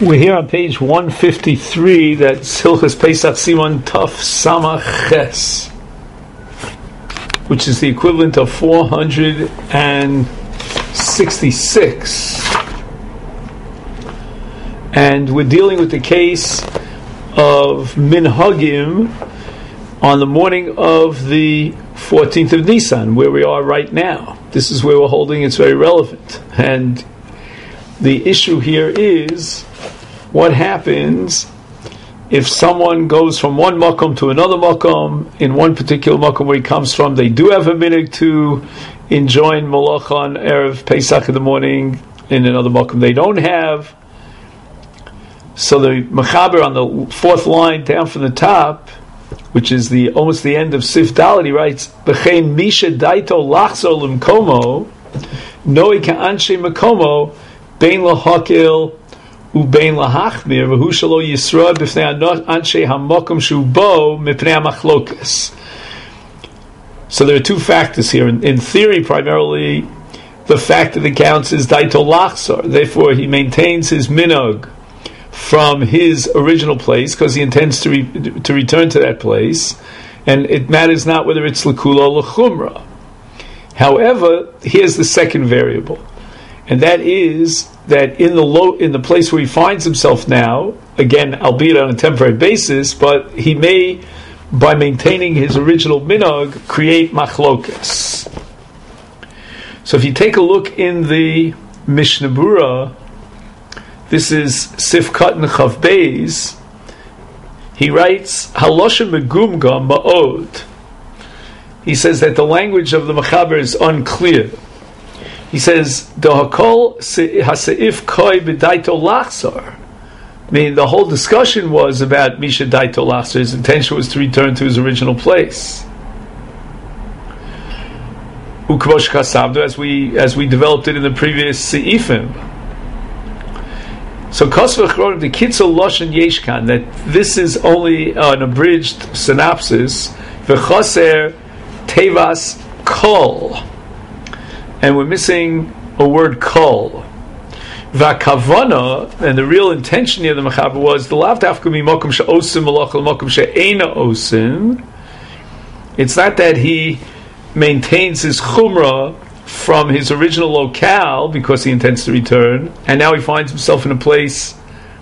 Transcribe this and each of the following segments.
We're here on page 153, that's Hilchos Pesach Siman Tuf Samach Ches, which is the equivalent of 466. And we're dealing with the case of Minhagim on the morning of the 14th of Nisan, where we are right now. This is where we're holding, it's very relevant. And the issue here is, what happens if someone goes from one makom to another makom? In one particular makom where he comes from, they do have a minhag to enjoy malacha on Erev Pesach in the morning. In another makom they don't have. So the Mechaber on the fourth line down from the top, which is almost the end of Sif Dalet, he writes, B'chein misha daito lachzor l'mkomo, noi ka'anshe makomo, bein lahakil, ubein lahachmir, v'hu shalo yisra b'fnei anshe hamakom shubo mipnei hamachlokas. So there are two factors here. In theory, primarily, the factor that counts is daito lachzor. Therefore, he maintains his minhag from his original place because he intends to return to that place, and it matters not whether it's l'kula or l'chumra. However, here's the second variable, and that is that in the place where he finds himself now, again, albeit on a temporary basis, but he may, by maintaining his original minhag, create machlokas. So if you take a look in the Mishnah Berurah, this is Sif Katan Chav Beis, he writes, Halosha Megumgam Ma'od. He says that the language of the Mechaber is unclear. He says, Dohakol Haseif Koi B'daito Lachzor. Meaning the whole discussion was about Misha Daito Lachzor. His intention was to return to his original place. Ukvosh Kasavdo, as we developed it in the previous Seifim. So Kosvach wrote the Kitzel Loshen Yeshkan, that this is only an abridged synopsis. V'choser Tevas Kol, and we're missing a word Kol. V'akavana, and the real intention here of the Mechaber was the lav dafka mimokum she'osim malacha l'mokum she'eina osim. It's not that he maintains his chumrah from his original locale because he intends to return, and now he finds himself in a place.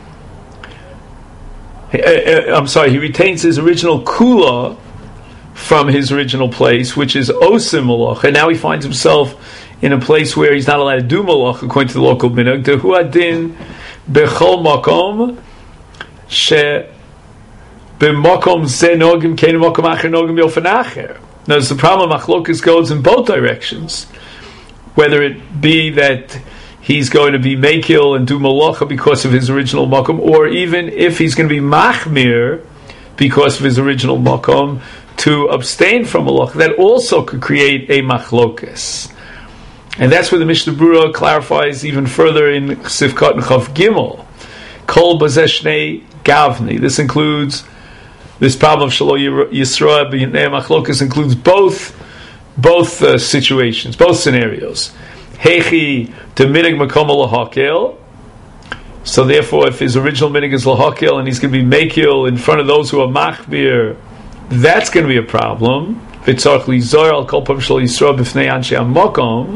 He retains his original kula from his original place, which is osim malach, and now he finds himself in a place where he's not allowed to do malach according to the local minhag. Dehu adin bechol makom she b'makom ze nogim kein makom acher nogim yofen acher. Now, the problem of machlokas goes in both directions. Whether it be that he's going to be mekil and do malacha because of his original makom, or even if he's going to be machmir because of his original makom to abstain from malacha, that also could create a machlokas. And that's where the Mishnah Berurah clarifies even further in Sifkat and Chav Gimel. Kol bazeshnei gavni. This includes this problem of Shalo Yisra b'nei machlokas includes both situations, both scenarios. Hechi to minig makom lahakel. So therefore, if his original minig is lahakel and he's going to be mekil in front of those who are machbir, that's going to be a problem. V'tzarch lizor al kol pam shel yisra b'fnei anshe hamakom,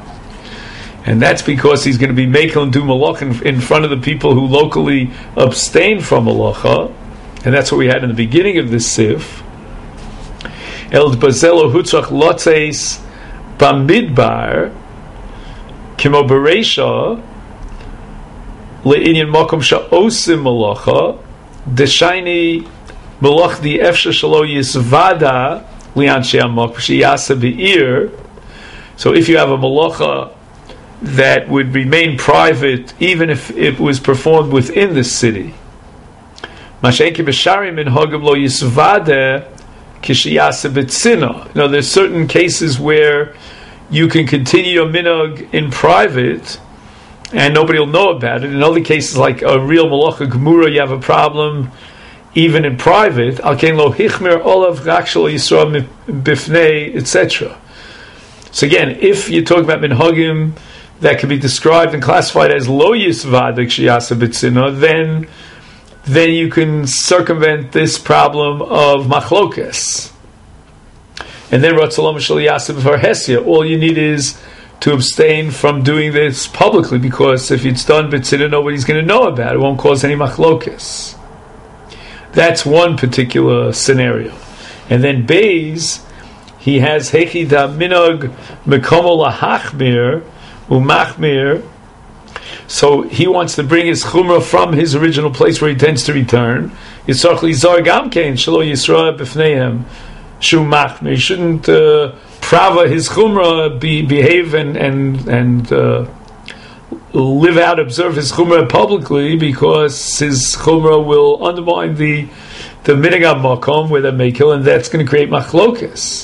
and that's because he's going to be mekil and do malach in front of the people who locally abstain from malacha, and that's what we had in the beginning of this sif. El bazelo hutzach lotzeis bamidbar kimo bereisha le'inyan makom sha'osim malacha deshaini malach di efsha shalo yisvada li'anshe hamakom sheyasa be'ir. So if you have a malacha that would remain private even if it was performed within the city, mashenki b'shari min hogam lo yisvada kishiyasa b'tzina. Now, there's certain cases where you can continue your minhag in private and nobody will know about it. In other cases, like a real malacha gemura, you have a problem even in private. Alkein lo hichmir olav rak shel yisra bifnei, etc. So again, if you're talking about minhagim that can be described and classified as lo yisvadik sheyasa b'tzina, then you can circumvent this problem of machlokes. And then Ratzalom Shal Yasa B'Var Hesia. All you need is to abstain from doing this publicly, because if it's done b'tzina, nobody's going to know about it. It won't cause any machlokes. That's one particular scenario. And then Beis, he has Hechi da Minog Mekomo Lahachmir Umachmir. So he wants to bring his chumrah from his original place where he tends to return. Yitzchak Lizar Gamkein Shelo Yisra B'Fneihem Shu Machmir. He shouldn't prava his chumrah, behave and live out, observe his chumrah publicly, because his chumrah will undermine the minhag makom where they mekel, and that's going to create machlokas.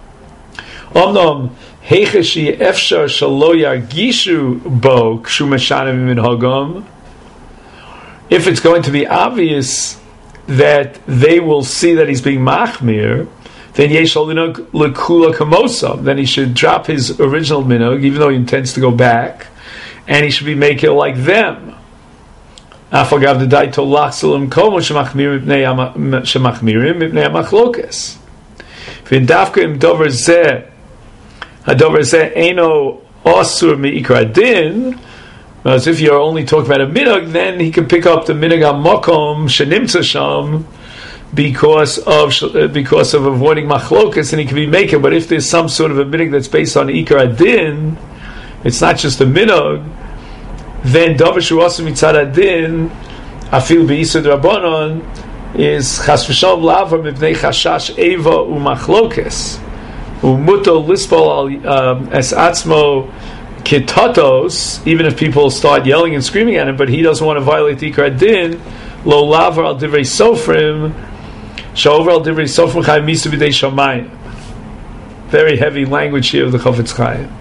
Omnom heicheshi efshar shalo yargishu bo kshu meshanim minhagam. If it's going to be obvious that they will see that he's being machmir, then yeshal lekula kamosa. Then he should drop his original minhag, even though he intends to go back, and he should be making like them. Afagav the daito lachsalim komo shemachmirim mipnei amachlokas. V'indavka im dover zeh hadover zeh eno osur miikra din. As if you're only talking about a minhag, then he can pick up the minhag makom shenimtza sham, because of avoiding machlokas, and he can be making. But if there's some sort of a minhag that's based on ikar adin, it's not just a minhag, then davar shu asu mitzad adin afil beisud rabbanon is chas v'shalom lavar mipnei chashash eva umachlokas umuto lispol es atzmo kitatos, even if people start yelling and screaming at him, but he doesn't want to violate the ikar adin. Lo lavar al divrei sofrim sha'over al divrei sofrim chayim misu b'dei shamayim. Very heavy language here of the Chofetz Chaim.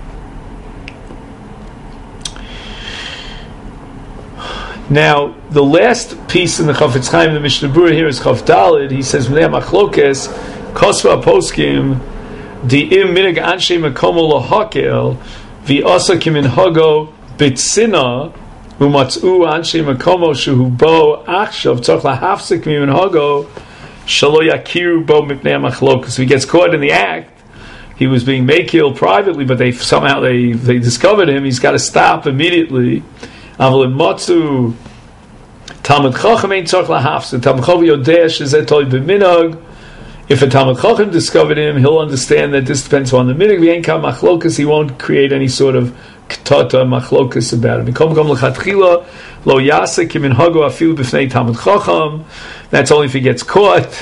Now, the last piece in the Chofetz Chaim, the Mishnah Berurah here is Chof Daled. He says, "Mnei machlokes kosva poskim di'im minig anshe makomo lohakel v'asa kiminhago bitzina umatzu anshe makomo shehu bo achshav tzarich lahafsik miminhago shalo yakiru bo mipnei machlokes." So he gets caught in the act. He was being makil privately, but they discovered him. He's got to stop immediately. Talmud Chacham ain't tzarich lahafsik. Talmud Chacham yodeh shezeh tolui b'minhag. If a Talmud Chacham discovered him, he'll understand that this depends on the minhag. V'yein kam machlokas, he won't create any sort of ktata machlokas about it. Mikom gam lechatchila lo yasa kiminhago afilu b'fnei Talmud Chacham. That's only if he gets caught.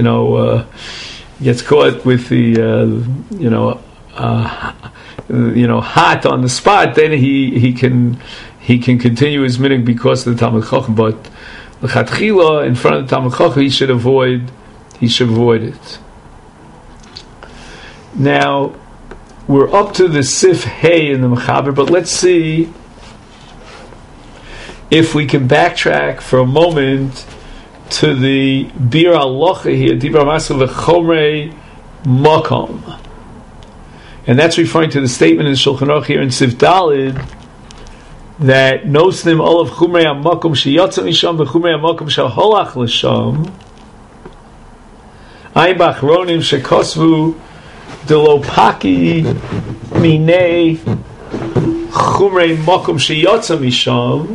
Gets caught with the hot on the spot. Then he can continue his minhag because of the Talmud Chacham. But lechatchila, in front of the Talmud Chacham, he should avoid it. Now we're up to the Sif Hey in the Mechaber, but let's see if we can backtrack for a moment to the Bir Alocha here, Dibra Masav Chomrei Makom, and that's referring to the statement in Shulchan Aruch here in Sif Daled that Nosnim Olav Chumrei Amakom Sheyatza Misham v'Chumrei Amakom Sheholach L'Sham Ay Bachronim Shekosvu Delopaki Minei Chumrei Makom Sheyatza Misham.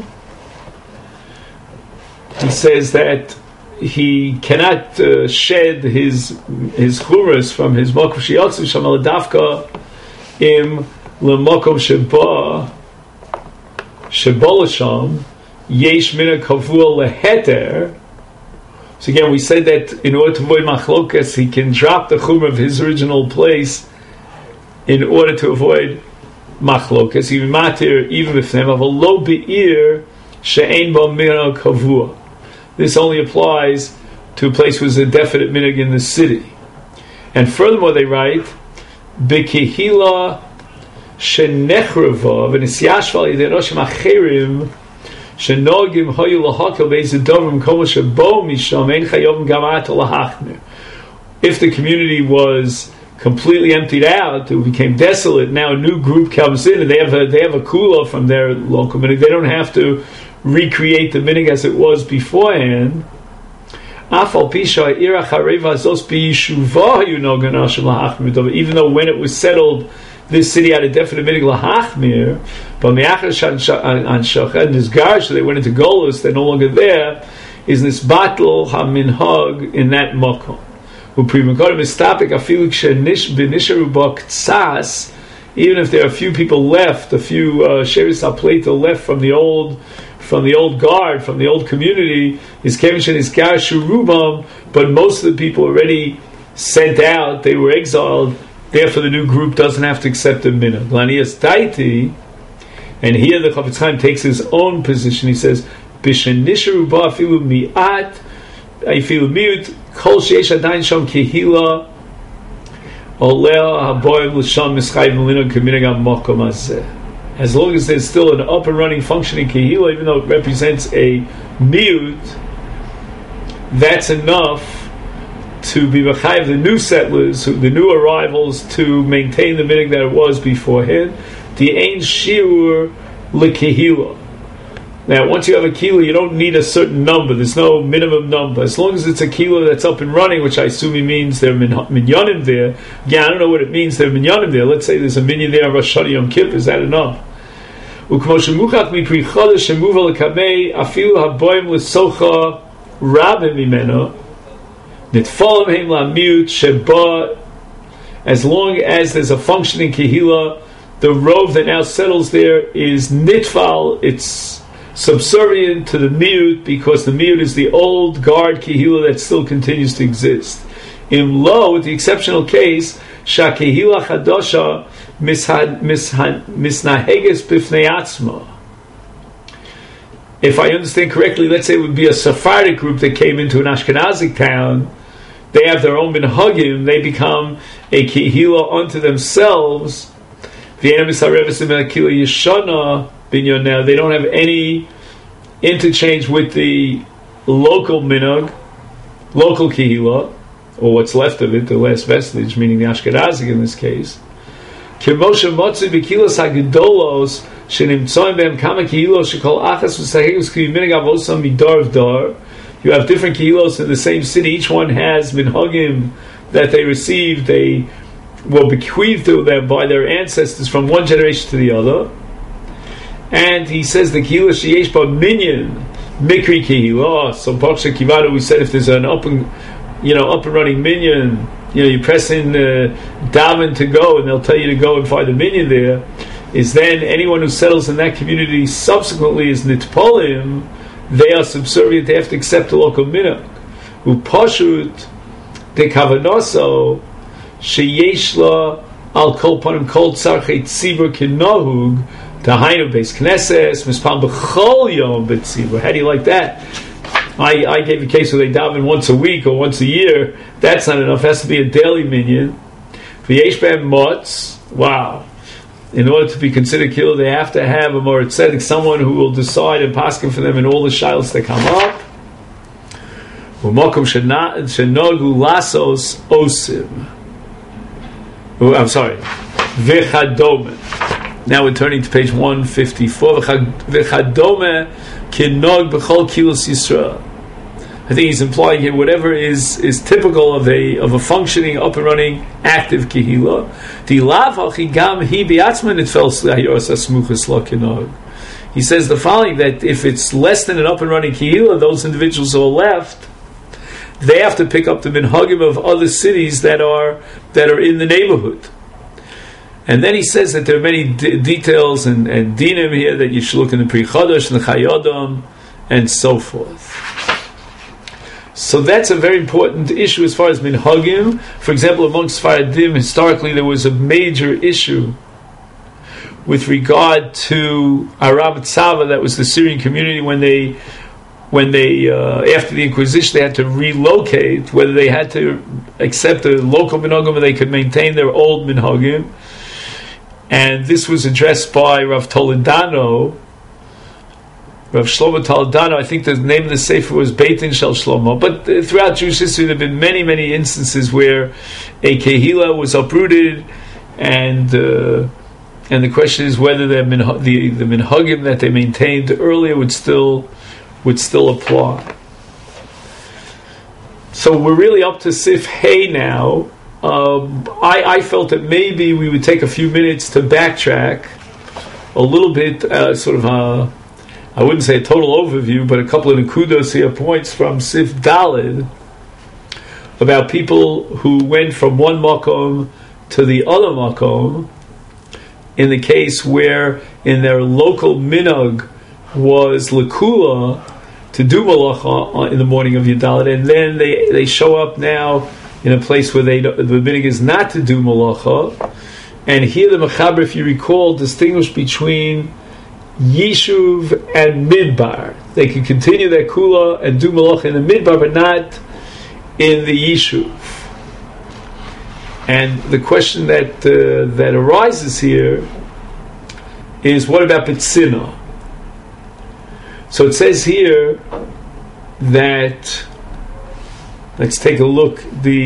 He says that he cannot shed his chumras from his makom sheyatzu misham l'dafka im l'makom sheba l'sham yesh mina kavua leheter. So again, we said that in order to avoid machlokas, he can drop the chumra of his original place in order to avoid machlokas. He matir even if them have a low be'ir she'ein ba mina kavua. This only applies to a place where there's a definite minhag in the city. And furthermore, they write, B'kehila shenechreva v'nisyashval yidei roshim acherim shenogim hoyu lahakel be'ezidovim komo shebo misham ein chayovim gamat lahachmir. If the community was completely emptied out, it became desolate. Now a new group comes in, and they have a kula from their local minig. They don't have to recreate the minig as it was beforehand. Even though when it was settled, this city had a definite minig lahachmir, but and this garsh, they went into Golus, they're no longer there, is this battle haminhag in that makom. Even if there are a few people left, a few shevis hapleta left from the old guard, from the old community, is kevin is rubam, but most of the people already sent out, they were exiled. Therefore, the new group doesn't have to accept the minhag. Lanias taiti, and here the Chafetz Chaim takes his own position. He says, "B'shenisharu ba afilu mi'at, afilu miut, kol sheish adayin sham kehila, oleh haboim l'sham mischayv minhag k'minhag ha'makom hazeh." As long as there's still an up and running functioning kehila, even though it represents a miut, that's enough to be mechayev the new settlers, the new arrivals, to maintain the minig that it was beforehand. The ein shiur lekehila. Now, once you have a kehila, you don't need a certain number. There's no minimum number. As long as it's a kehila that's up and running, which I assume he means there are minyanim there. Yeah, I don't know what it means there are minyanim there. Let's say there's a minyan there on Rosh Hashanah Yom Kippur. Is that enough? Ukmo shemuchach mipri chodesh shemuva lekabei afilu haboim l'socha rabim mimeno. As long as there's a functioning kehila, the rove that now settles there is nitfal, it's subservient to the miut, because the miut is the old guard kehila that still continues to exist. In lo, with the exceptional case, shakehila chadosha misnaheges bifnei atzma. If I understand correctly, let's say it would be a Sephardic group that came into an Ashkenazic town. They have their own minhagim. They become a kehila unto themselves. Now they don't have any interchange with the local minhag, local kehila, or what's left of it, the last vestige, meaning the Ashkenazic in this case. You have different kehilos in the same city. Each one has minhagim that they received. They were bequeathed to them by their ancestors from one generation to the other. And he says the kehila sheyesh ba minyan mikri kehila. So Parsha Kivadu, we said if there's an up and running minyan, you press in daven to go, and they'll tell you to go and find the minyan there. Is then anyone who settles in that community subsequently is nitpolim. They are subservient. They have to accept the local minhag. Upashut de kavanoso sheyesh la al kol panim kol tzarchei tzibur kinohug tahainu beis knesses mispam b'chol yom b'tzibur. How do you like that? I gave a case where they daven once a week or once a year. That's not enough. It has to be a daily minyan. V'yesh b'hem motz. Wow. In order to be considered killer, they have to have a moritz tzedek, someone who will decide and paskin for them in all the shilos that come up. Shenogu lasos osim. I'm sorry. V'chadome. Now we're turning to page 154. V'chadome kinog b'chol kilos Yisrael. I think he's implying here whatever is typical of a functioning, up and running, active kehila. He says the following, that if it's less than an up and running kehila, those individuals who are left, they have to pick up the minhagim of other cities that are in the neighborhood. And then he says that there are many details and dinim here that you should look in the Pri Chodesh and the Chayodam and so forth. So that's a very important issue as far as minhagim. For example, amongst Sfaradim, historically there was a major issue with regard to Arab Tzava, that was the Syrian community, when they after the Inquisition they had to relocate, whether they had to accept a local minhagim or they could maintain their old minhagim. And this was addressed by Rav Toledano Rav Shlomo Taladano, I think the name of the sefer was Beit Din Shel Shlomo. But throughout Jewish history, there have been many, many instances where a kehila was uprooted, and the question is whether the minhagim that they maintained earlier would still apply. So we're really up to Sif Hay now. I felt that maybe we would take a few minutes to backtrack a little bit, I wouldn't say a total overview, but a couple of nekudos here, points from Sif Dalid about people who went from one makom to the other makom in the case where in their local minhag was lekula to do malacha in the morning of Yudalid, and then they show up now in a place where the minhag is not to do malacha. And here the Mechaber, if you recall, distinguished between Yishuv and Midbar. They can continue their kula and do malacha in the Midbar, but not in the Yishuv. And the question that arises here is, what about B'tzina? So it says here that, let's take a look.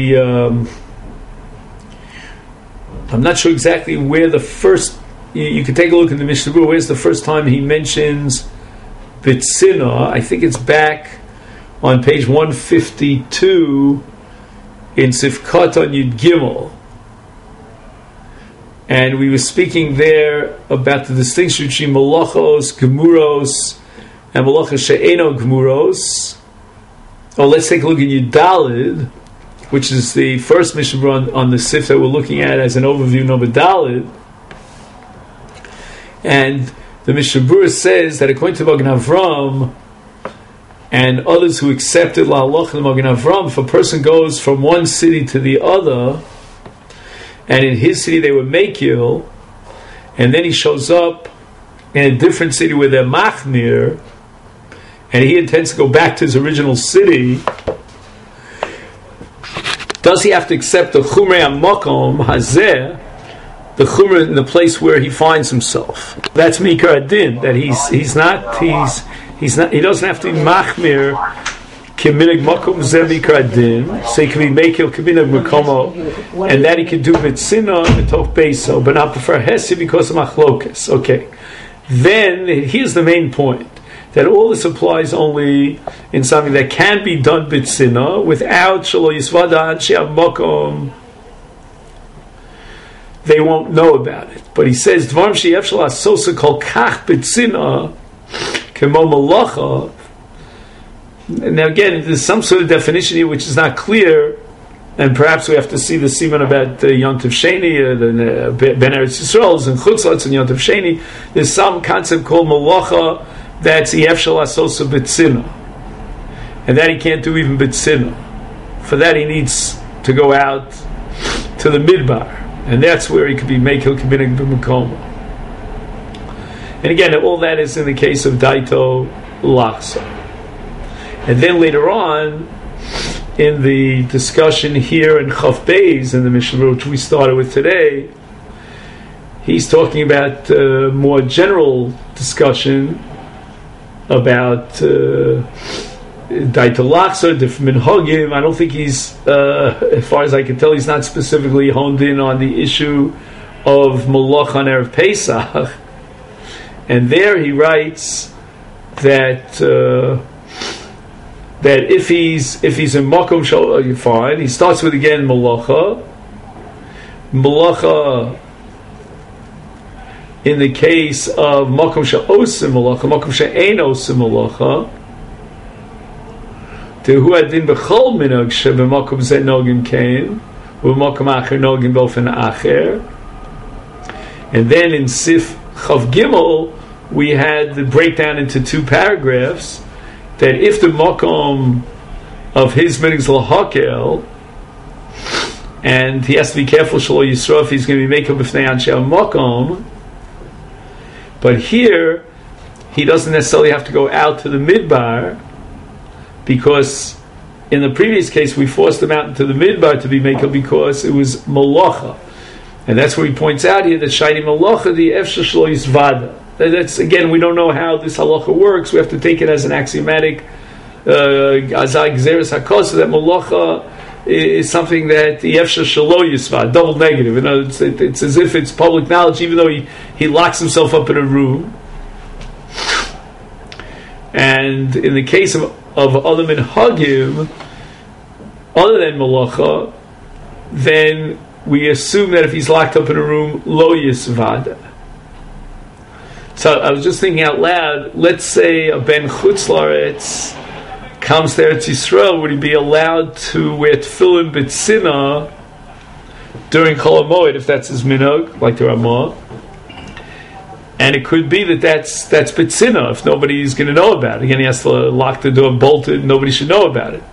I'm not sure exactly where the first. You can take a look in the Mishnah Berurah. Where's the first time he mentions B'tzina? I think it's back on page 152 in Sifkat on Yud Gimel. And we were speaking there about the distinction between malachos, gemuros, and malachos she'eno gemuros. Oh, let's take a look at Yud Dalid, which is the first Mishnah Berurah on the Sif that we're looking at as an overview, number Dalid. And the Mishnah Berurah says that according to Magen Avram and others who accepted La Halacha and Magen Avram, if a person goes from one city to the other, and in his city they were Mekil, and then he shows up in a different city where they're Machmir, and he intends to go back to his original city, does he have to accept the Chumrei HaMakom Hazeh, the Chumrah in the place where he finds himself? That's Mikar Adin, that he doesn't have to be Machmir Keminig Makom Zeh Mikar Adin, so he can be Mekil Keminig Makomo, and that he can do B'tzina B'toch Beiso, but not prefer Hesi because of Machlokes. Okay. Then, here's the main point, that all this applies only in something that can be done B'tzina without Shelo Yisvada Anshe HaMakom. They won't know about it. But he says, Dvarim she'yev shel asosa kol kach b'tzina kemo malacha. Now again, there's some sort of definition here which is not clear, and perhaps we have to see the siman about Yom Tov Sheni, the Ben Eretz Yisrael, and Chutzlatz and Yom Tov Sheni. There's some concept called malacha that's yev shel asosa b'tzina, and that he can't do even b'tzina. For that he needs to go out to the midbar. And that's where he could be Mekil Keminig B'Makom. And again, all that is in the case of Daito Lachsa. And then later on, in the discussion here in Chaf Beis, in the Mishnah, which we started with today, he's talking about more general discussion about Daito Lachsa, different minhagim. I don't think he's, as far as I can tell, he's not specifically honed in on the issue of Malach on Erev Pesach. And there he writes that if he's in Makom Shal, you find he starts with again Malacha in the case of Makom Sha'osim Malacha, Makom Sha'ein Osim Malacha. Tehu adin b'chol minhag sheb'makom zeh nogim kain u'b'makom acher nogim b'ofen acher. And then in Sif Chav Gimel we had the breakdown into two paragraphs, that if the makom of his minhag is l'hakel, and he has to be careful shelo yisro if he's going to be making b'fnei anshe makom, but here he doesn't necessarily have to go out to the midbar, because in the previous case we forced him out into the midbar to be makel because it was malacha, and that's where he points out here that shayni malacha the efshar shelo yisvada, That's, again, we don't know how this halacha works. We have to take it as an axiomatic azag zeres hakos, that malacha is something that the efsha shalo yisva, double negative. You know, it's as if it's public knowledge, even though he locks himself up in a room. And in the case of other minhagim, other than malacha, then we assume that if he's locked up in a room, lo yisvad. So I was just thinking out loud, let's say a ben chutz la'aretz comes to Eretz Yisrael, would he be allowed to wear tefillin b'tzina during Chol HaMoed, if that's his minhag, like the Ramah? And it could be that's b'tzina, if nobody's going to know about it. Again, he has to lock the door, bolt it, nobody should know about it.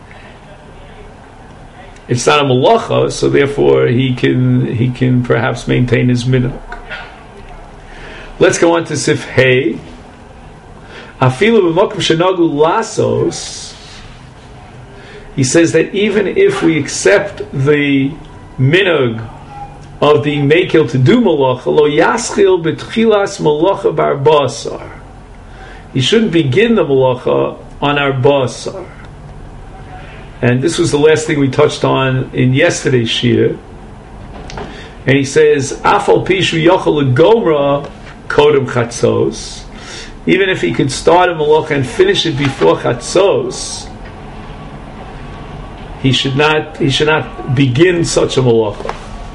It's not a malacha, so therefore he can perhaps maintain his minhag. Let's go on to Sif Hey. Afilu b'makom shenagu lasos. He says that even if we accept the minhag of the mekil to do malacha, lo yaschil b'tchilas malacha bar basar. He shouldn't begin the malacha on our basar. And this was the last thing we touched on in yesterday's shir. And he says, afal pishu yochel legomra kodem chatzos. Even if he could start a malacha and finish it before chatzos, he should not begin such a malacha.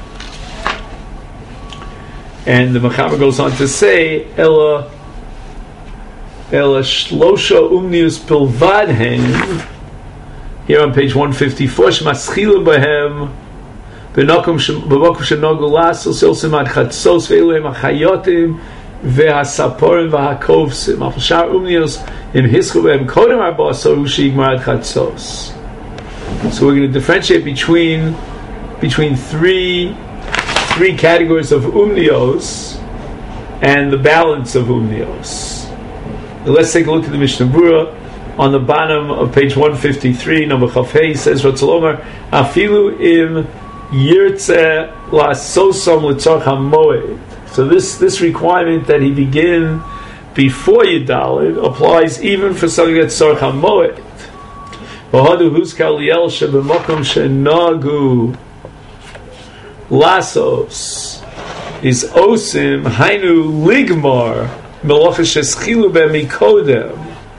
And the Mechaber goes on to say, Ela shlosha umnius pilvad hen. Here on page 154, Shemaschila Bahem, Benokum Shenogu Lasos, Ilsimad Chatzos, Ve'eluhem Achayotim, Ve'hasaporim, Ve'hakovsim, Afashar Umnios, Im Hischu Behem Kodem Arbasa, Ushi Igmarad Chatzos. So we're going to differentiate between three categories of umnios and the balance of umnios. Now let's take a look at the Mishnah Berurah. On the bottom of page 153, number Chafei, says Ratzalomar, Afilu im yirtze la'sosam l'tzorch hamoed. So this requirement that he begin before Yudalid applies even for something that's tzorch hamoed. V'hadu huzkar liel shebemokom shenagu lasos is osim hainu ligmar melacha sheschilu b'mikodem.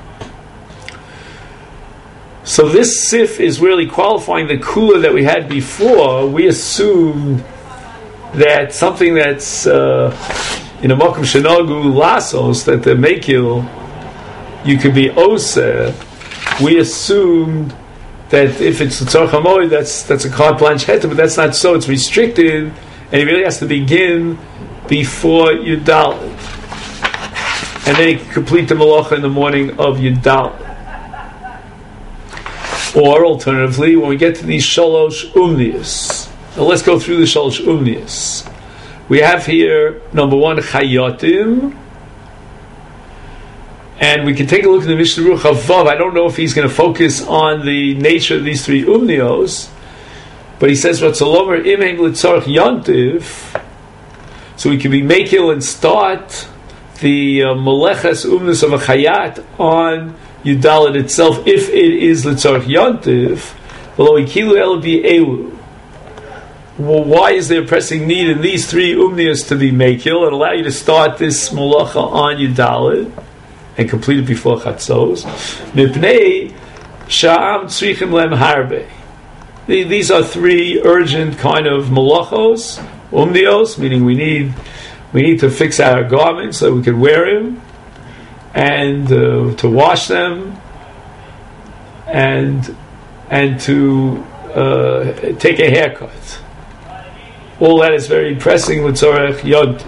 So this sif is really qualifying the kula that we had before. We assumed that something that's in a makom shenagu lasos, that the mekil you could be oseh. We assumed that if it's the tzorch hamoed, that's a carte blanche heter, but that's not so. It's restricted, and he really has to begin before Yudalid, and then he can complete the malacha in the morning of Yudalid. Or alternatively, when we get to these shalosh umnius, now let's go through the shalosh umnius. We have here number one chayotim, and we can take a look at the Mishnah Berurah Chavav. I don't know if he's going to focus on the nature of these three umnios, but he says Ratzalomer imheim litzarch yantiv, so we can be mekil and start the meleches umnius of a chayat on Yudalit itself, if it is L'tzorch Yontif, below Ikilu El Elu. Well, why is there a pressing need in these three umnias to be Mekil and allow you to start this Malacha on Yudalit and complete it before Chatzos? Mipnei Sha'am Tzrichim Lem Harbe. These are three urgent kind of Malachos, umnios, meaning we need to fix our garments so we can wear them, and to wash them, and to take a haircut. All that is very pressing with Tzorech Yontif.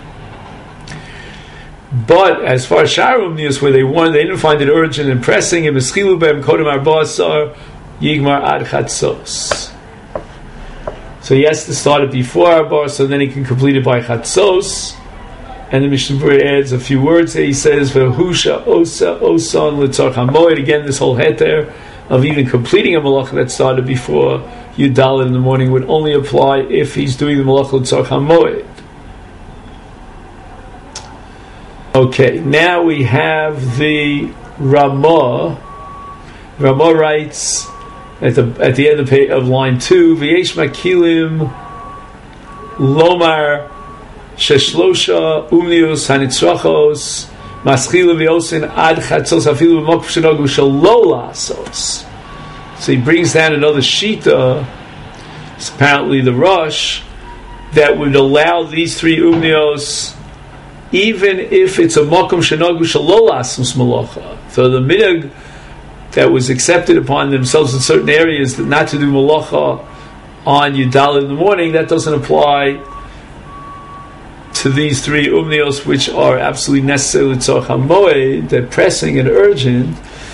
But as far as Shar Umnius, where they didn't find it urgent and pressing, and Meschilu Bem Kodem Arbasar Yigmar Ad Chatzos. So he has to start it before Arbasar, so then he can complete it by Chatzos. And the Mishnah Berurah adds a few words here. He says, "V'husha osa osan l'tzorch hamoed." Again, this whole heter of even completing a malacha that started before Yudalid in the morning would only apply if he's doing the malacha l'tzorch hamoed. Okay, now we have the Ramah. Ramah writes at the end of line 2, V'yesh makilim lomar sheshlosha umnius hanitzrachos maschilim v'yosin ad chatzos afilu b'mokv shenogu shelo lasos. So he brings down another shita. It's apparently the Rosh that would allow these three umnios even if it's a makom shenogu shelo lasos malacha. So the minhag that was accepted upon themselves in certain areas that not to do malacha on Yudal in the morning, that doesn't apply to these three umnios, which are absolutely necessary l'tzorach hamoed. They're pressing and urgent.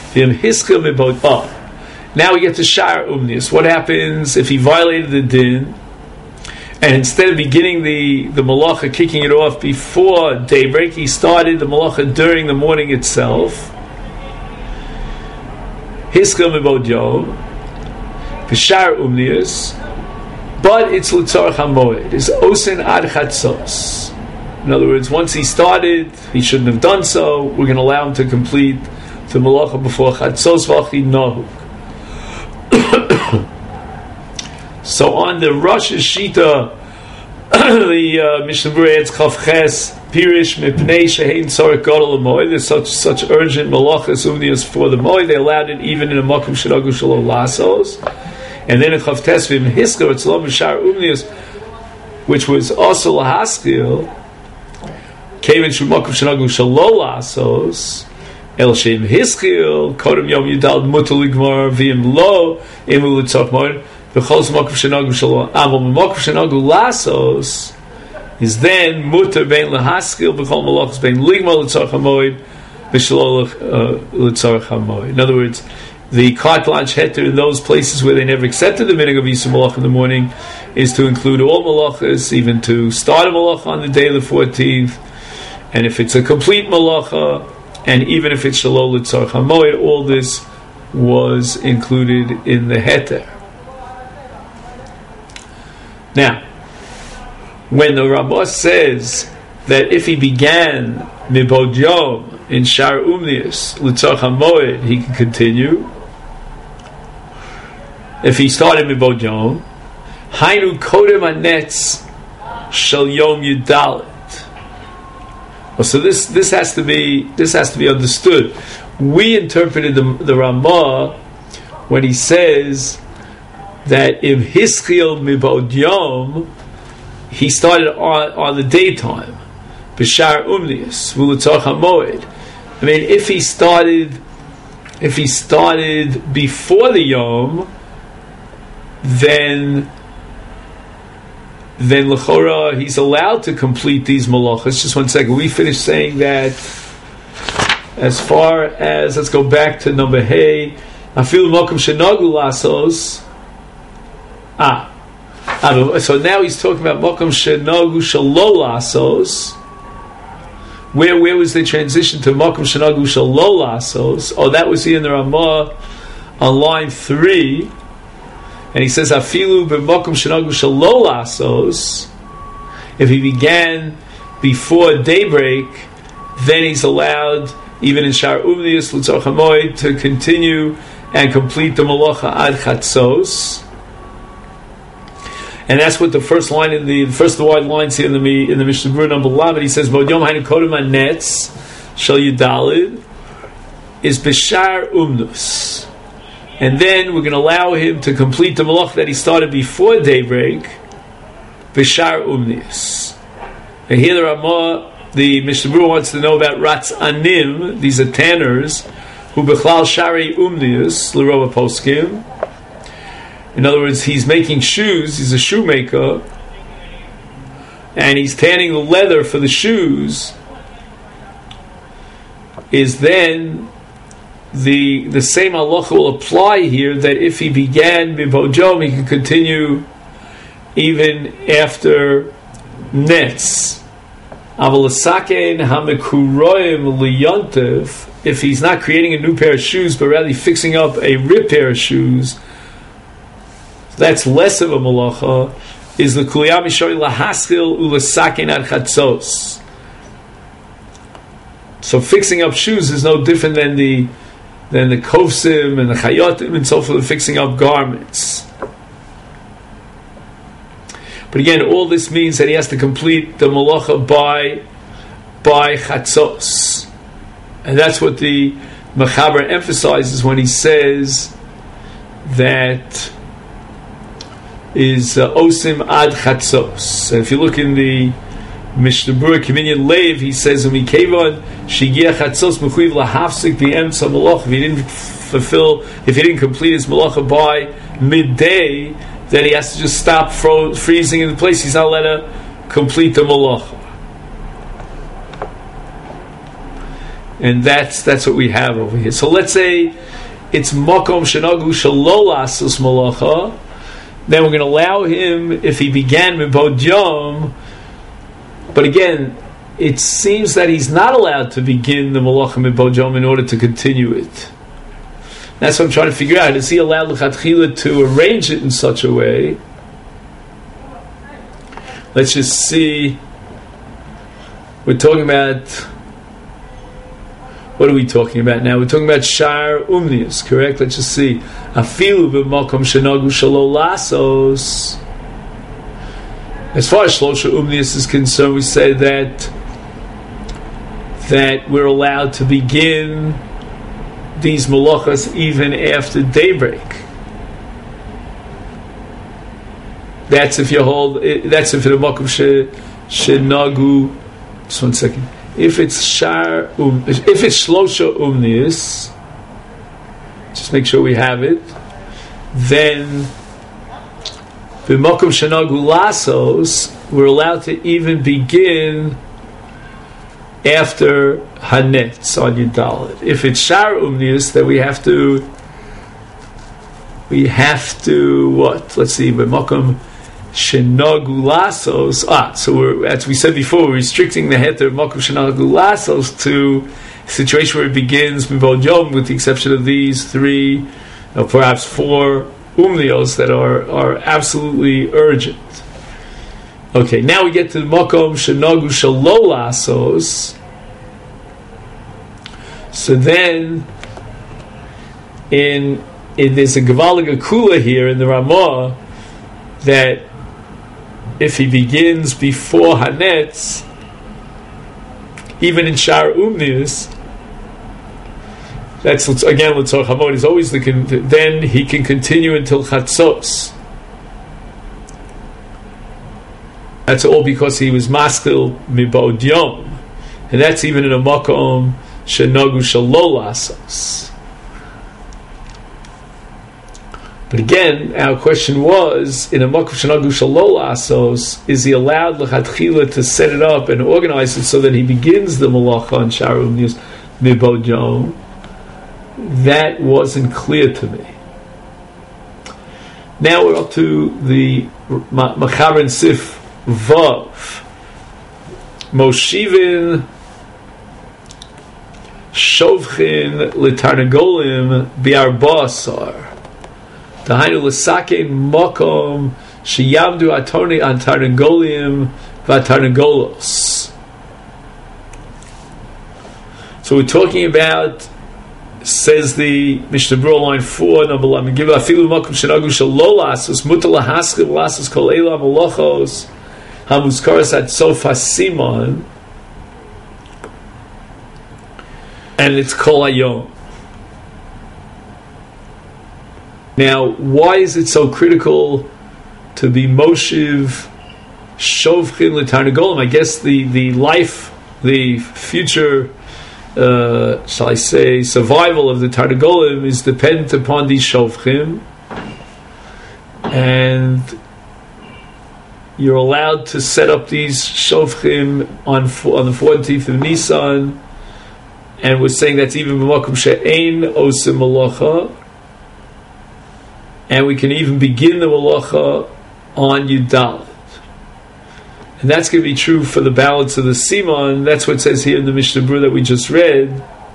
Now we get to shar umnios. What happens if he violated the din, and instead of beginning the malacha, kicking it off before daybreak, he started the malacha during the morning itself? Hiskel mibod yom, v'shar umnius, but it's l'tzorach hamoed. It's osin ad chatzos. In other words, once he started, he shouldn't have done so. We're going to allow him to complete the malacha before chatzos v'achi nahuk. So on the Rosh Shita, the Mishnah Berurah adds Chav Ches Pirish Mipnei Shehein Tzorech Gadol L'Moed. There's such urgent malachas umnios for the moed. They allowed it even in a makom shenogu shelo lasos. And then in Chav Tes V'im Hiskar Tzlom V'Shar Umnios, which was also lahaskil, came in Shu makom shenogu shelo lasos. El Shem Hiskil Kodem Yom Yudal Mutal Ligmar V'im Lo Imu L'Tzorech Moed. V'chol makom shenogu shelo Aval makom shenogu lasos is then muter bein lahaskil b'chol malachos bein ligma l'tzorach hamoed b'shelo l'tzorach hamoed. In other words, the carte blanche heter in those places where they never accepted the minhag of yisur malach in the morning is to include all malachas, even to start a malacha on the day of the 14th, and if it's a complete malacha, and even if it's shelo l'tzorach hamoed, all this was included in the heter. Now, when the Ramah says that if he began mibod yom in shar umnius l'tzorach hamoed, he can continue. If he started mibod yom, hainu kodem anetz shel yom yudalet. So this has to be understood. We interpreted the Ramah when he says that if hiskil mibod yom, he started on the daytime, b'shar umnius v'l'tzorach hamoed. I mean, if he started before the yom, then l'chora he's allowed to complete these malachas. Just 1 second. We finished saying that as far as, let's go back to number hey, afilu makom shenogu lasos. So now he's talking about makom shenogu shelo lasos. Where was the transition to makom shenogu shelo lasos? Oh, that was here in the Ramah on line 3, and he says afilu b'makom shenogu shelo lasos. If he began before daybreak, then he's allowed, even in shar umnius l'tzorach hamoed, to continue and complete the malacha ad chatzos. And that's what the first line in the first wide lines here in the Mishnah Berurah number 11. He says, "Bod yom hainu kodem anetz shel yudalid is b'shar umnus," and then we're going to allow him to complete the malach that he started before daybreak, b'shar umnius. And here the Ramah, the Mishnah Berurah wants to know about ratz anim. These are tanners who bechlal shari umnius l'rova poskim. In other words, he's making shoes, he's a shoemaker, and he's tanning the leather for the shoes. Is then the same halacha will apply here, that if he began mibod yom, he can continue even after nets. If he's not creating a new pair of shoes, but rather fixing up a ripped pair of shoes, that's less of a malacha, is the kuliyam mishori lahaskil ulasakin ad chatzos. So fixing up shoes is no different than the kovsim and the chayotim and so forth, fixing up garments. But again, all this means that he has to complete the malacha by chatzos, and that's what the Mechaber emphasizes when he says that is osim ad chatzos. And if you look in the Mishnah Berurah Kiminyan Leiv, he says umikevan shigia chatzos mechuyev lahafsik b'emtza malacha. If he didn't complete his malacha by midday, then he has to just stop freezing in the place. He's not allowed to complete the malacha. And that's what we have over here. So let's say it's makom shenagu shelo lasos malacha. Then we're going to allow him, if he began mibod yom, but again, it seems that he's not allowed to begin the malacha mibod yom in order to continue it. That's what I'm trying to figure out. Is he allowed l'chatchila to arrange it in such a way? Let's just see. We're talking about, what are we talking about now? We're talking about shar umnius, correct? Let's just see. Afilu b'makom shenagu shelo lasos. As far as shlosha umnius is concerned, we say that we're allowed to begin these malachas even after daybreak. That's if you hold. That's if the makom shenagu. Just 1 second. If it's if it's shlosha umnius, just make sure we have it. Then b'makom shenagu lasos, we're allowed to even begin after Hanetz on Yudalit. If it's Shar Umnius, then we have to what? Let's see, B'makom Shenagu Lasos. So we're, as we said before, we're restricting the heter of Makom Shenagu Lasos to a situation where it begins Mibod Yom, with the exception of these 3, or perhaps 4 Umnios that are absolutely urgent. Okay, now we get to the Makom Shenagu Shelo Lasos. So then, there's a Gevalig Akula here in the Ramah that if he begins before Hanetz, even in Shar Umnius, that's again L'tzor Hamod is always then he can continue until Chatzos. That's all because he was maskil mibod yom, and that's even in a makom shenagu shelo lasos. But again, our question was, in a makom shenagu shelo lasos, is he allowed l'chatchila to set it up and organize it so that he begins the malacha on Shar Umnius mibod yom? That wasn't clear to me. Now we're up to the Mechaber and Sif Vav. Moshivin Shovchin L'Tarnagolim Bi'arbasar. Dahainu L'Sakein Mokom Sheyamdu Atoni An Tarnagolim V'Tarnagolos. So we're talking about, says the Mishnah Berurah, line 4, number 11, give afilu makom shenagu shelo lasos mutar lahaskim lasos kol eila malachos hamuzkaros at sof hasiman, and it's kol hayom. Now, why is it so critical to be moshiv shovchin l'tarnagolim? I guess the life, the future, shall I say, survival of the Tarnagolim is dependent upon these Shovchim, and you're allowed to set up these Shovchim on the 14th of Nisan, and we're saying that's even b'makom she'ein osim malacha, and we can even begin the malacha on Yudalit. And that's going to be true for the balance of the Siman. That's what it says here in the Mishnah Berurah that we just read.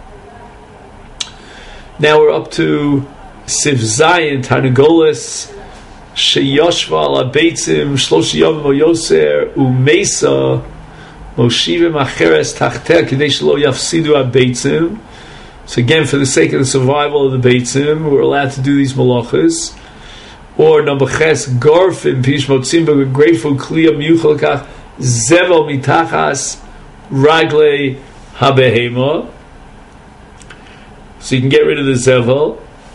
Now we're up to Sif Zayin, Tarnagolis, Sheyoshva ala Beitzim, Shlosh Yom Yoser, Umesa, Moshivim acheres tachtel kidei shelo yafsidu ha-beitzim. So again, for the sake of the survival of the beitzim, we're allowed to do these malachas. Or number ches gorfim pish motzim b'grateful kliya miyuchal kach zevel mitachas raglei ha-behema. So you can get rid of the zevel.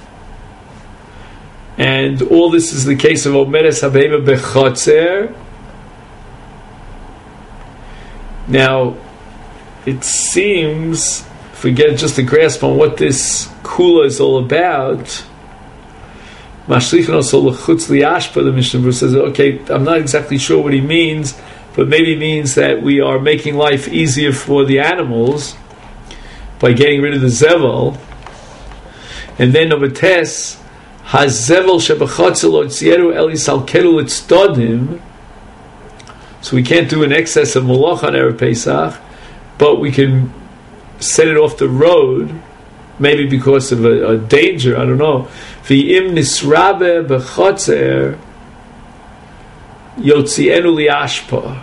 And all this is the case of omeres ha-behema bechotzer. Now, it seems, if we get just a grasp on what this kula is all about, Mashlichin also l'chutz liashpa, the Mishnah Berurah says, okay, I'm not exactly sure what he means, but maybe he means that we are making life easier for the animals by getting rid of the zevel. And then number tes, hazevel shebechotzer lo tzieru eli salkeru litzdodim. So we can't do an excess of malach on Erev Pesach, but we can set it off the road, maybe because of a danger, I don't know. V'im nisrabe b'chotzer yotzienu liashpa.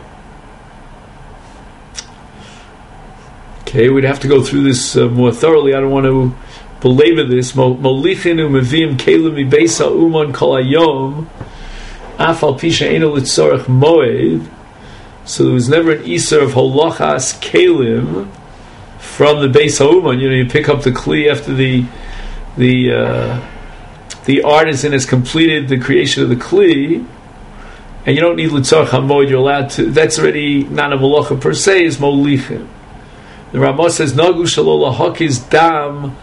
Okay, we'd have to go through this more thoroughly. I don't want to belabor this. Molichinu mevim kelim mibeisa uman kol hayom afal pisha enu litzorach moed. So there was never an Isser of Holachas Kalim from the Beis HaUman. You pick up the Kli after the artisan has completed the creation of the Kli, and you don't need Litzarch HaMoed. You're allowed to. That's already not a Malacha per se. Is Molichim. The Ramah says Nagu Shalol Hakiz Dam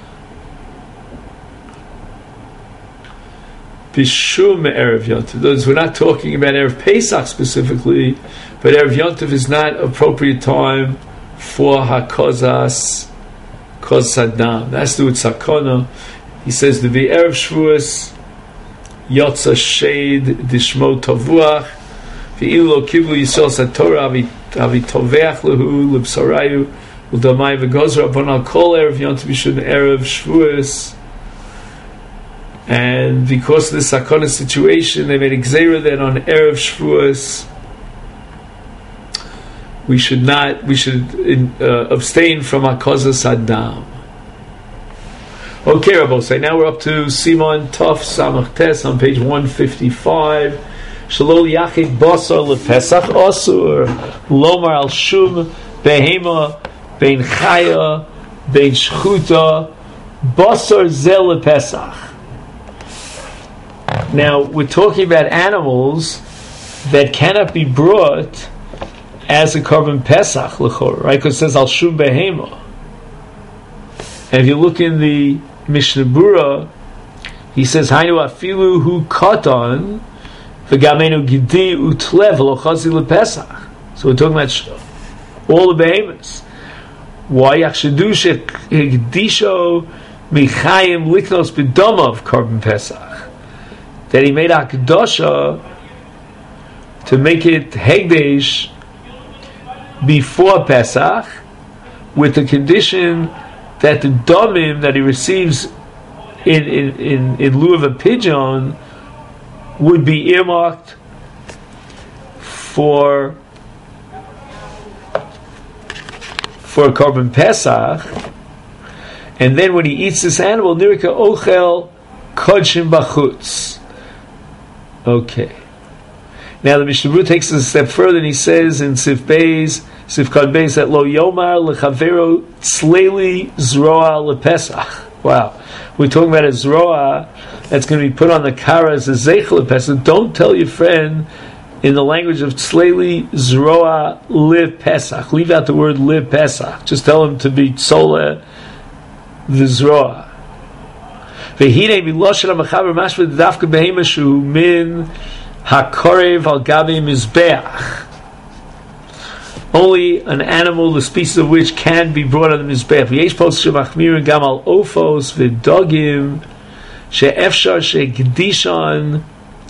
Bishum Erev Yontif. Those we're not talking about Erev Pesach specifically. But Erev Yontif is not appropriate time for hakozas kosadam. That's to do with sakona. He says to be Erev Shavuos yotza shade dishmo tavuach v'ilo kivlu yisrael satorah avi toveach lehu libsarayu u'damai v'gozra upon al kol Erev Yontif b'shun Erev Shavuos. And because of the sakona situation, they made a gzeira that on Erev Shavuos we should abstain from hakozas adam. Okay, Rabbosai, now we're up to Simon Tov Samach Tes on page 155. Shalol yachid basar lepesach osur lomar al shum behema bein chaya bein shchuta basar zel lepesach. Now we're talking about animals that cannot be brought as a korban pesach, right? Because it says al shum behema. And if you look in the Mishnah Berurah, he says hainu afilu hu katan v'gamenu gidi utlev lo chazi lepesach. So we're talking about all the behemoths. Why yachshedu shehigdisho michayim liknos b'dama of korban pesach? That he made hakdasha to make it hegdesh before Pesach, with the condition that the damim that he receives in lieu of a pigeon would be earmarked for korban Pesach, and then when he eats this animal, nirika ochel kodshim bachutz. Okay. Now the Mishnah Berurah takes us a step further, and he says in Sif Kod Beis that lo yomar lechavero tzleili zroa lepesach. Wow, we're talking about a zroa that's going to be put on the kara as a zeich lepesach. Don't tell your friend in the language of tzleili zroa lepesach. Leave out the word lepesach. Just tell him to be tzola the zroa. Vehine miloshen ha'machaber mashva dafka behema shu min hakorev al gabi mizbeach. Only an animal, the species of which can be brought on the mizbeach. V'yesh pos shemachmirin gam al ofos v'dogim she'efshar she'gdishan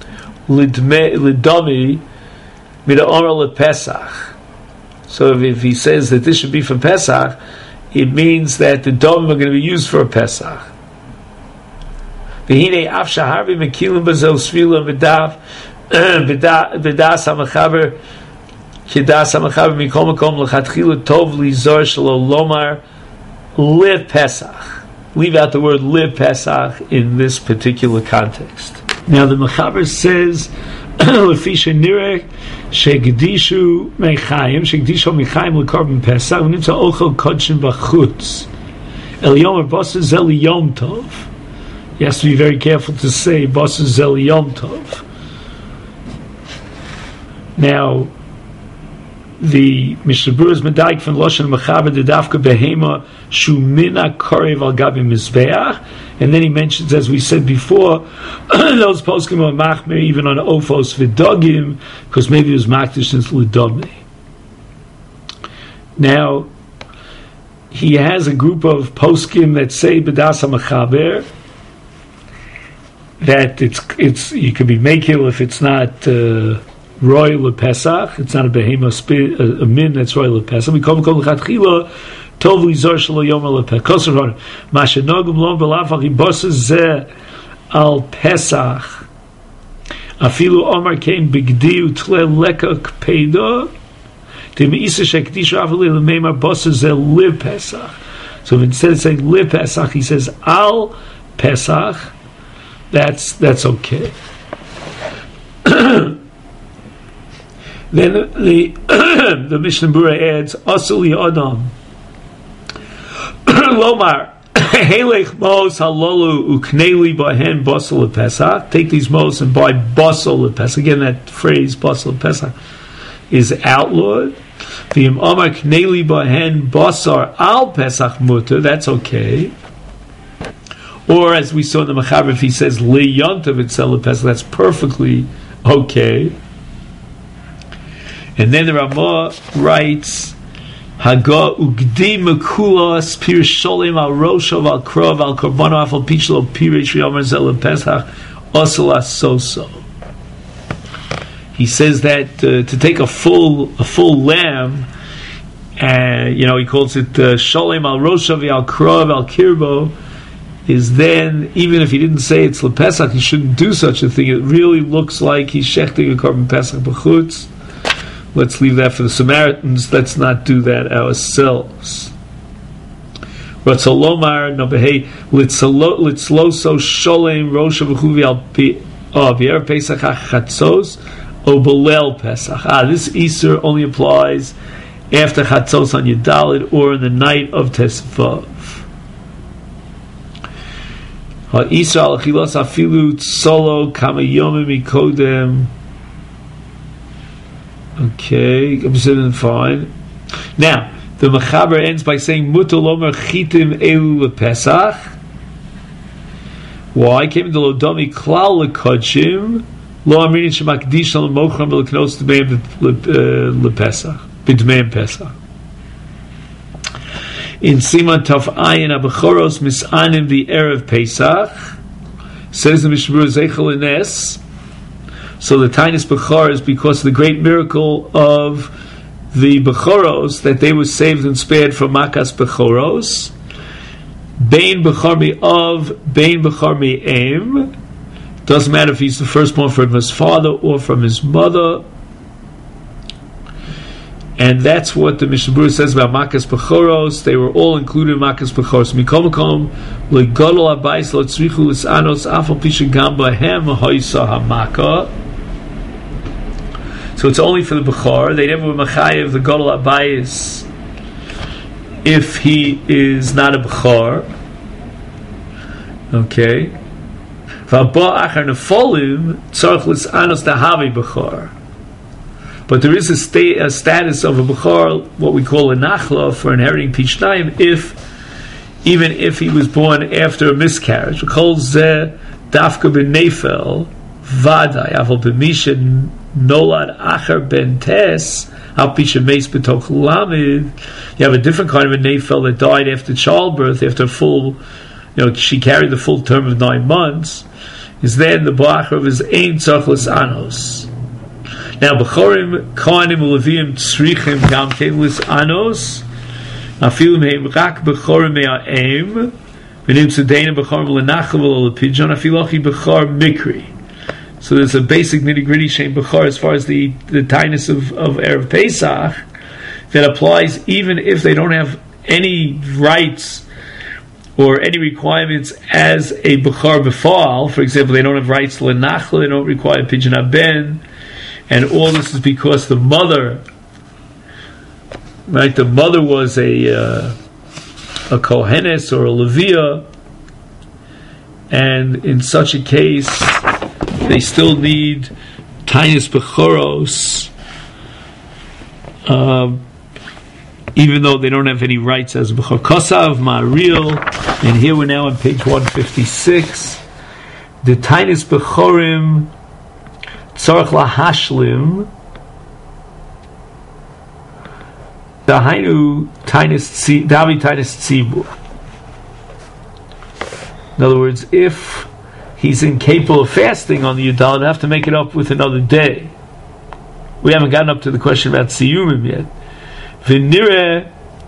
lidami mid'omer lepesach. So if he says that this should be for Pesach, it means that the dom are going to be used for a Pesach. V'hinei af shaharvi mekilim bazel svila v'dav v'das ha'machaber Kedas HaMachaber Mikol Makom L'Chatchila Tov Lizor Shelo Lomar Le Pesach. Leave out the word Le Pesach in this particular context. Now the Machaber says, Lefisha Nireh Shegdishu Mechayim Mechayim L'Korban Pesach V'nimtza Ochel Kodshim B'chutz El Yom Bosses Zel Yom Tov. You have to be very careful to say Bosses Zel Yom Tov. Now the Mishnah Berurah is medayik from Lashon Machaber the Dafka Behema Shumina Korev Al Gabi Mizbeach, and then he mentions, as we said before, those poskim are machmer even on Ofos V'Dogim, because maybe it was makdish since L'Dome. Now he has a group of poskim that say B'das HaMachaber that it's you can be makil if it's not Roy LePesach, it's not a behema a min that's Roy LePesach. We call L'Chatchila Tov Lizor Shelo Yom LePesach. Koser Mashenogum Lom B'Lafach Ibosses Zeh Al Pesach. Afilu Omar came Bigdi Utle Leka Kpeido Tim Isa Shekdish Avali L'Meimar Bosses Zeh Liv Pesach. So instead of saying Liv Pesach, he says Al Pesach. That's okay. Then the Mishnah Berurah adds Asuli Adam Lomar Helech Mos Halolu Ukneli Bahen Basal Pesach. Take these mos and buy Basal Pesach. Again, that phrase Basal Pesach is outlawed. V'im Amar Kneli Bahen Basar Al Pesach Mutter. That's okay. Or as we saw in the Machaber, if he says Li Yontav Itzel Pesach, that's perfectly okay. And then the Ramah writes, Haga ugdi mekulas pir sholem al roshav al krov al korbano afal pichlo pirish yomer zel pesach osala soso. He says that to take a full lamb, he calls it sholem al roshav al krov al kirbo, is then, even if he didn't say it's lepesach, he shouldn't do such a thing. It really looks like he's shechting a korban pesach b'chutz. Let's leave that for the Samaritans. Let's not do that ourselves. Ratzalomar nobehei litzloso sholem rosha v'chuvi al v'er pesach chatzos o belel pesach. This Easter only applies after chatzos on Yudalid or in the night of Tesvav. Easter al chilos afilu tzolo kama yomim mikodem. Okay, considered fine. Now, the Machaber ends by saying Mutal Omer Chitim Elu LePesach. Why? Came to Lodomi Klal LeKodshim Lo Amrin Shemakdish Al Mochram LeKnos D'meim LePesach B'Dmeim Pesach. In Siman Tov Ayin Abechoros Misanim the Erev Pesach, says the Mishnah Berurah Zeichel Ines. So the Tainis Bechor is because of the great miracle of the Bechoros, that they were saved and spared from Makas Bechoros. Bein Bechor Mi Av, Bein Bechor Mi Em. Doesn't matter if he's the firstborn from his father or from his mother. And that's what the Mishnah Berurah says about Makas Bechoros. They were all included in Makas Bechoros. Mikom Makom, Legodol Abayis Lo Tzrichu L'Sanos Afal Pisha Gamba Hem Hoysa HaMaka. So it's only for the Bechor. They never were Machayev the Godol Abayis if he is not a Bechor. Okay. V'aba achar nefolim tzarich l'sanos dahavi Bechor. But there is a status of a Bechor, what we call a Nachla, for inheriting Pishnayim, even if he was born after a miscarriage. V'chol zeh dafka b'nefel vaday aval b'misha nolad achar ben tes al pisha meis b'tok lamid. You have a different kind of a nefel that died after childbirth, after full, she carried the full term of 9 months. Is then the ba'achar of his ein tzarich anos. Now Bechorim, Kohanim, Levim, Tzrichim, Gam Kelis Anos, Afilim Heim Rak Bechorim Me'aim, V'nim Tzedenim Bechorim L'Nachav L'Pijon, Afilochi Bechor Mikri. So there's a basic nitty-gritty Shem Bechor as far as the tightness of Erev Pesach that applies even if they don't have any rights or any requirements as a Bechor Befal. For example, they don't have rights to Lenachla, they don't require Pidyon Haben, and all this is because the mother, right? The mother was a Kohenes or a Leviah, and in such a case, they still need Tainis Bechoros, even though they don't have any rights as Bechor Kosav, Ma'aril, and here we're now on page 156. The Tainis Bechorim Tzarech Lahashlim Dahainu Tainis Davi Tainis Tzibur. In other words, if he's incapable of fasting on the Yudal, he'll have to make it up with another day. We haven't gotten up to the question about Siyumim yet. V'nireh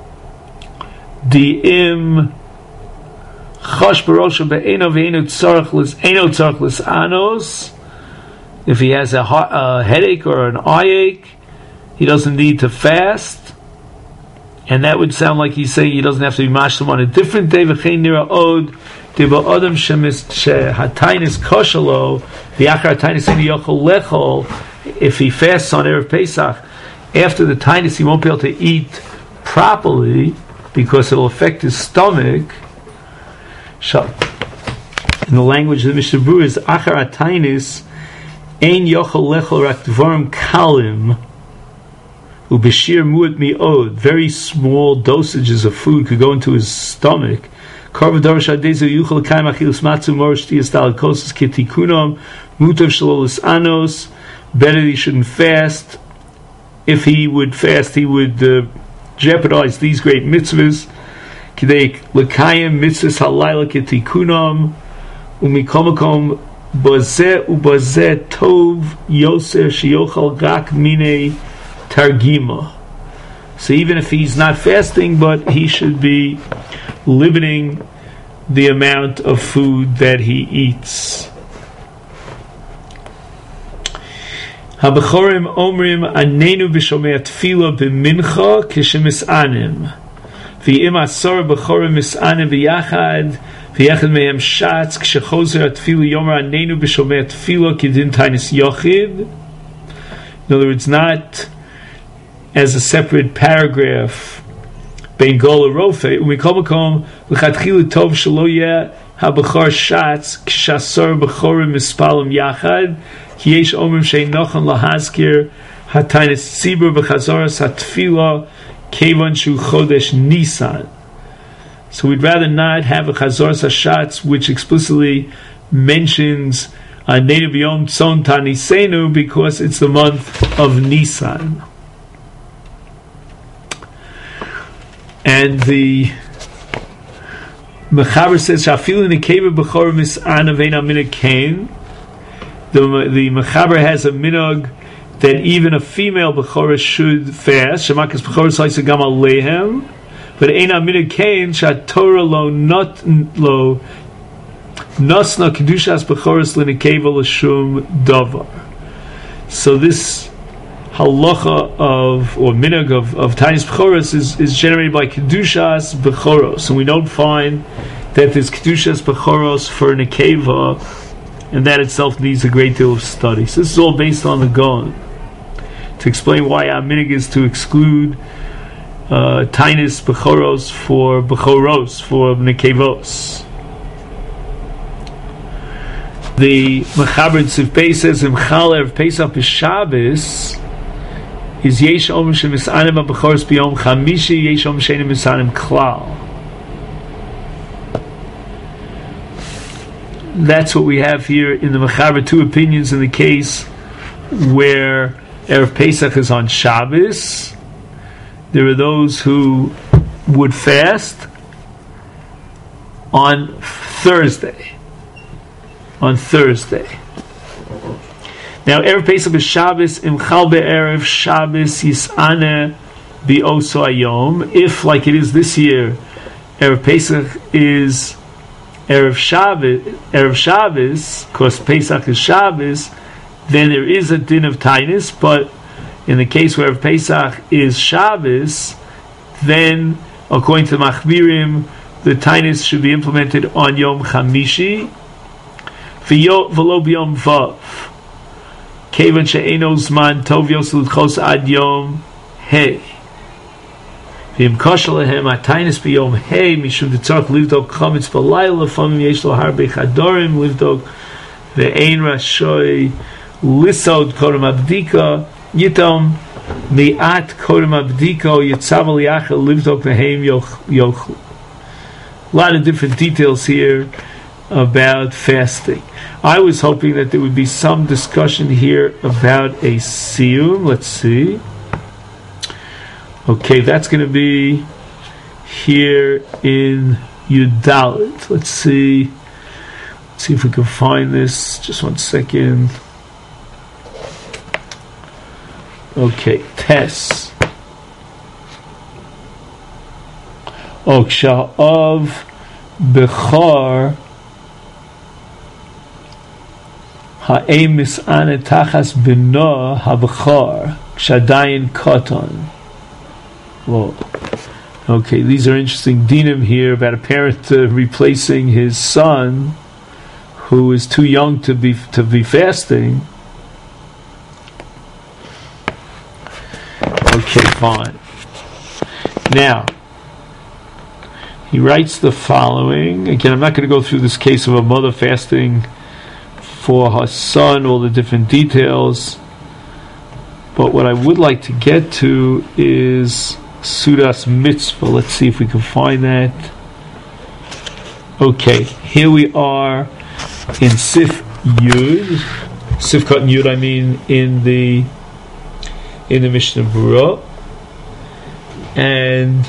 di'im chosh barosha be'eno ve'eno tzarech l'sanos. If he has a headache or an eye ache, he doesn't need to fast. And that would sound like he's saying he doesn't have to be mashlim on a different day. V'chein nira od diba adam hatainis koshalo v'achar hatainis eni yochol lechol. If he fasts on Erev Pesach, after the tainis he won't be able to eat properly because it'll affect his stomach. In the language of the Mishnah Berurah is achar hatainis ein yochol lechol rak dvarim kalim ubeshir muad mi'od. Very small dosages of food could go into his stomach. Better that he shouldn't fast. If he would fast, he would jeopardize these great mitzvahs. Kidei lekayim mitzvahs halayla ketikunam umikomakom bazeh ubazeh tov yoser shiyochal rak mine targima. So even if he's not fasting, but he should be limiting the amount of food that he eats. Habechorim omrim anenu b'shomei tefila b'mincha k'shemisanim v'im asor bechorim misanim v'yachad mehem shatz k'shechozer atefila yomer anenu b'shomei tefila k'din tainis yochid. In other words, not as a separate paragraph. Ben Gola Rofe, Umikomakom, L'chatchilu Tov Shelo Yeh HaBechor Shatz K'shasor Bechorim Mispalim Yachad Ki Yesh Omrim Shein Nochon Lahazkir HaTainis Tzibur B'chazoras HaTfila Kevan Shu Chodesh Nisan. So we'd rather not have a Chazoras HaShatz which explicitly mentions Neinu B'Yom Tzon Tanisenu because it's the month of Nisan. And the Mechaber says, "Shafilu nekeva b'chor mis'ana ve'ena minhag kain." The Mechaber has a minhag that even a female b'chora should fast. Shemakas b'chora sa'isa gam aleihem, but eina minhag kain shaTorah lo nasna kedushas b'choras lenekeva l'shum davar. So this halacha of or minhag of Tainis Bechoros is generated by Kedushas Bechoros, and we don't find that there's Kedushas Bechoros for Nekeva, and that itself needs a great deal of study. So this is all based on the Gaon to explain why our minhag is to exclude Tainis Bechoros for Nekevos. The Mechaber in Sif Pei says Imchal Erev Pesach b'Shabbos is yesh om shemisanim b'choros b'yom chamishi yesh om shenim misanim klal. That's what we have here in the Mechaber. Two opinions in the case where Erev Pesach is on Shabbos. There are those who would fast on Thursday. Now, Erev Pesach is Shabbos, Imchal be'erev Shabbos Yis'ane bi'oso hayom. If, like it is this year, Erev Pesach is Erev Shabbos, because Pesach is Shabbos, then there is a din of Tainus, but in the case where Pesach is Shabbos, then according to Machmirim, the Tainus should be implemented on Yom Chamishi, v'lo b'yom Vav. Kevan she'eno zman tov yosel l'chos ad Yom Hey. V'im kosher lehem ha-Tainus b'yom Hey, mishum d'tzarech livdok chametz b'layla, famim yesh lo harbe chadorim livdok, ve'ein rashoy lisod kodem abdika, yitom mi'at kodem abdiko, yitzav aliyachel livdok v'heim yochlu. A lot of different details here about fasting. I was hoping that there would be some discussion here about a siyum. Let's see. Okay, that's going to be here in Yudalit. Let's see if we can find this. Just 1 second. Okay, Tess. Sha'av Bechar Ha'em Mis'ane Tachas B'no HaBechar Shadayin Katan. Whoa. Okay, these are interesting dinim here about a parent replacing his son who is too young to be fasting. Okay, fine. Now, he writes the following. Again, I'm not going to go through this case of a mother fasting for her son, all the different details. But what I would like to get to is Sudas Mitzvah. Let's see if we can find that. Okay, here we are in Sif Yud. Sif Katan Yud, I mean, in the Mishnah Berurah. And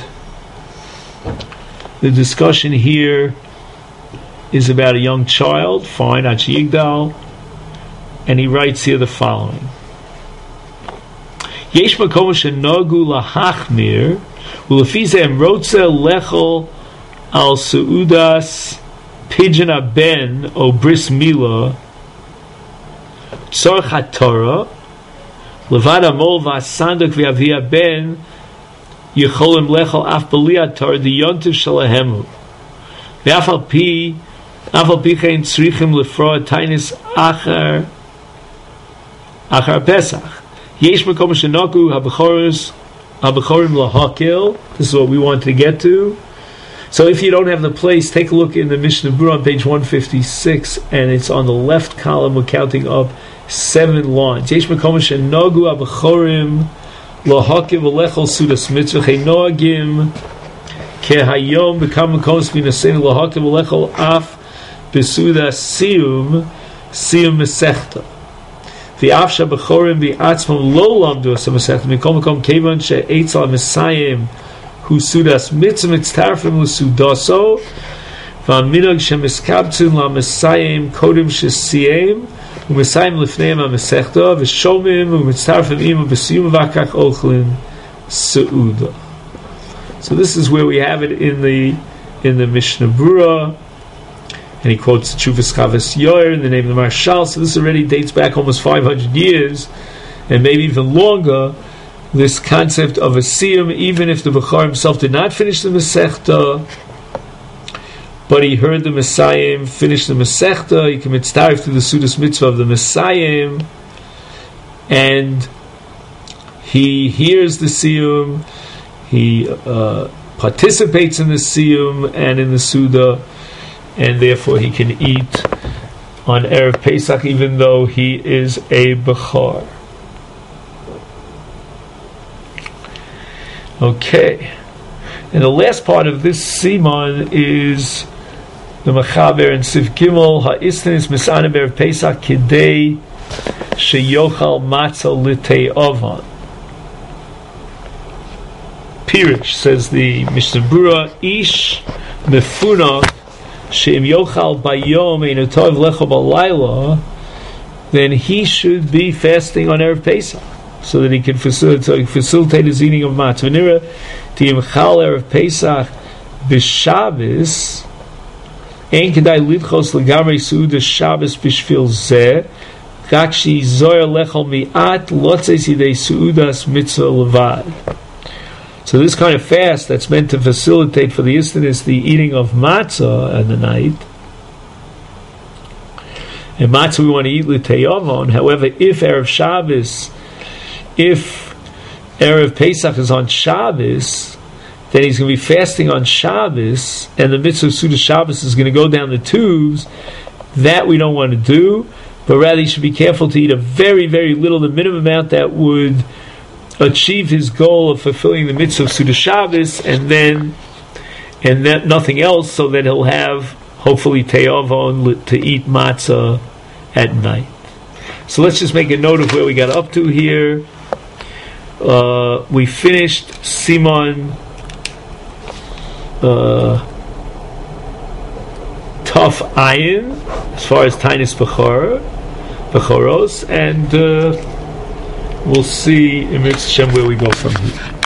the discussion here is about a young child, fine, Achi Yigdal, and he writes here the following. Yesh makom shenogu lahachmir, ulefi ze emrotze lechol al seudas pidyon ben o bris mila tzorch haTorah levad amol v'asandok v'avia ben Yecholim lechol af b'liatar the yontiv shalahemu. Ve'afal pi chein tzrichim lefroa tainis achar Pesach. Yesh mekom shenoku habechorim lahakil. This is what we want to get to. So if you don't have the place, take a look in the Mishnah Berurah on page 156, and it's on the left column. We're counting up 7 lines. Yesh mekom shenogu habechorim Lahakiv Alechol Sudas Mitzvah Noagim Kehayom Bekam Makonos Minasein Lahakiv Alechol Af Besuda Siyum Mesechta the Afsha Bechorim the Atzmon Lo Lamdu Mesechta Mikom Makom Kevan She'etzel Mesayim Hu Sudas Mitzvah Mitztarfim L'Sudaso V'Aminog Shemiskabtzin La Mesayim Kodim Shesiyim Umesayim lifneim ha-mesechta v'shomim u'mitztarfim ima b'siyum v'akach ochlin seuda. So this is where we have it in the Mishnah Berurah, and he quotes Tshuvas Chavos Yair in the name of the Marshal. So this already dates back almost 500 years, and maybe even longer. This concept of a siyum, even if the Bechar himself did not finish the mesechta, but he heard the Messiah finish the Masechta, he commits tarif to the Sudas Mitzvah of the Messiah, and he hears the Siyum, he participates in the Siyum and in the Suda, and therefore he can eat on Erev Pesach even though he is a Bechar. Okay. And the last part of this Siman is the Mechaber and Siv Gimel Ha'isnis Mis'anim Erev Pesach Kidei Sheyochal Matzah Litei Ovan. Pirish, says the Mishnah Berurah, Ish Mefunach She'im Yochal Bayom Ein Tov Lecho Balayla, then he should be fasting on Erev Pesach so that he can facilitate his eating of matzah. V'nira Tiyim Chal Erev Pesach B'Shabbos Ein kedai lidchos legamrei seuda Shabbos bishvil zeh. Gakshi zoyer lechol mi'at lotzes yidei seudas mitzvah levad. So this kind of fast that's meant to facilitate for the istinus the eating of matzah at the night. And matzah we want to eat l'teyavon. However, if Erev Shabbos, if Erev Pesach is on Shabbos, then he's going to be fasting on Shabbos, and the mitzvah of Suda Shabbos is going to go down the tubes. That we don't want to do, but rather he should be careful to eat a very, very little, the minimum amount that would achieve his goal of fulfilling the mitzvah of Suda Shabbos, and that nothing else, so that he'll have hopefully te'avon to eat matzah at night. So let's just make a note of where we got up to here. We finished Siman Taf Ayin as far as Tainis Bechoros, and we'll see in Mitzvah Shem where we go from here.